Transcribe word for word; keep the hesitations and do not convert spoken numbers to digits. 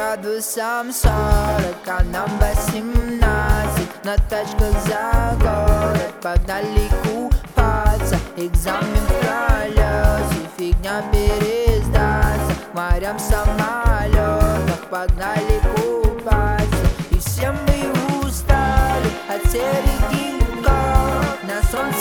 градусам сорок, а нам восемнадцать. На тачках за город погнали купаться. Экзамен в пролете, фигня пересдаться. К морям самолетах погнали купаться. И все мы устали от серых гигов. На солнце